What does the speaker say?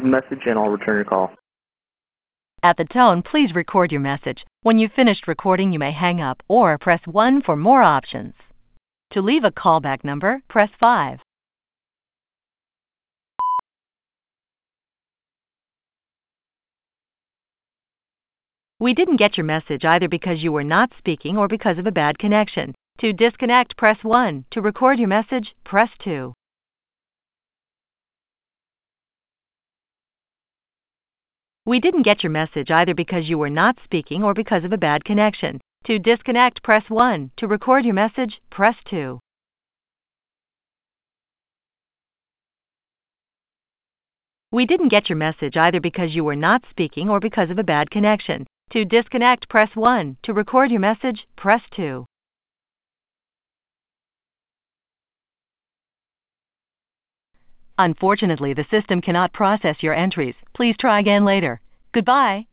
message and I'll return your call. At the tone, please record your message. When you've finished recording, you may hang up or press 1 for more options. To leave a callback number, press 5. We didn't get your message either because you were not speaking or because of a bad connection. To disconnect, press 1. To record your message, press 2. We didn't get your message either because you were not speaking or because of a bad connection. To disconnect, press 1. To record your message, press 2. We didn't get your message either because you were not speaking or because of a bad connection. To disconnect, press 1. To record your message, press 2. Unfortunately, the system cannot process your entries. Please try again later. Goodbye.